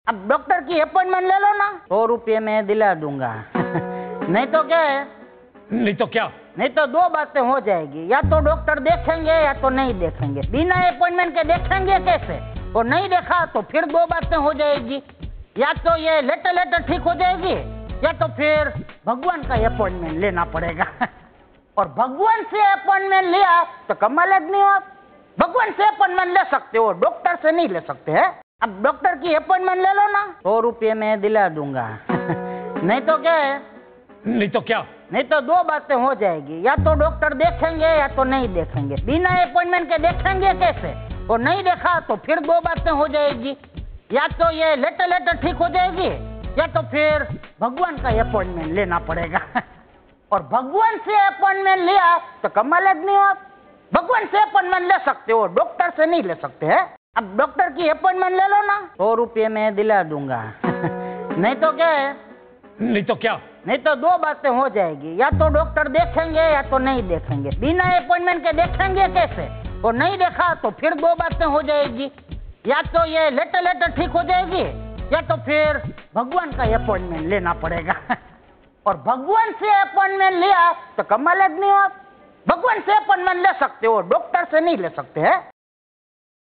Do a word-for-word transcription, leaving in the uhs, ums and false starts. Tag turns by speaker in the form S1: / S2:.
S1: अब डॉक्टर की अपॉइंटमेंट ले लो ना, सौ रुपये में दिला दूंगा। नहीं तो क्या है?
S2: नहीं तो क्या?
S1: नहीं तो दो बातें हो जाएगी, या तो डॉक्टर देखेंगे या तो नहीं देखेंगे। बिना अपॉइंटमेंट के देखेंगे कैसे? और नहीं देखा तो फिर दो बातें हो जाएगी, या तो ये लेटर लेटर ठीक हो जाएगी या तो फिर भगवान का अपॉइंटमेंट लेना पड़ेगा। और भगवान से अपॉइंटमेंट लिया तो कमाल नहीं हो। भगवान से अपॉइंटमेंट ले सकते हो, डॉक्टर से नहीं ले सकते हैं। अब डॉक्टर की अपॉइंटमेंट ले लो ना, सौ रुपये में दिला दूंगा। नहीं तो क्या है?
S2: नहीं तो क्या?
S1: नहीं तो दो बातें हो जाएगी, या तो डॉक्टर देखेंगे या तो नहीं देखेंगे। बिना अपॉइंटमेंट के देखेंगे कैसे? और नहीं देखा तो फिर दो बातें हो जाएगी, या तो ये लेटर लेटर ठीक हो जाएगी या तो फिर भगवान का अपॉइंटमेंट लेना पड़ेगा। और भगवान से अपॉइंटमेंट लिया तो कमाल नहीं हो। भगवान से अपॉइंटमेंट ले सकते हो, डॉक्टर से नहीं ले सकते हैं। अब डॉक्टर की अपॉइंटमेंट ले लो ना, सौ रुपये में दिला दूंगा। नहीं तो क्या है?
S2: नहीं तो क्या?
S1: नहीं तो दो बातें हो जाएगी, या तो डॉक्टर देखेंगे या तो नहीं देखेंगे। बिना अपॉइंटमेंट के देखेंगे कैसे? और नहीं देखा तो फिर दो बातें हो जाएगी, या तो ये लेटर लेटर ठीक हो जाएगी या तो फिर भगवान का अपॉइंटमेंट लेना पड़ेगा। और भगवान से अपॉइंटमेंट लिया तो कमाल नहीं हो। भगवान से अपॉइंटमेंट ले सकते हो, डॉक्टर से नहीं ले सकते हैं।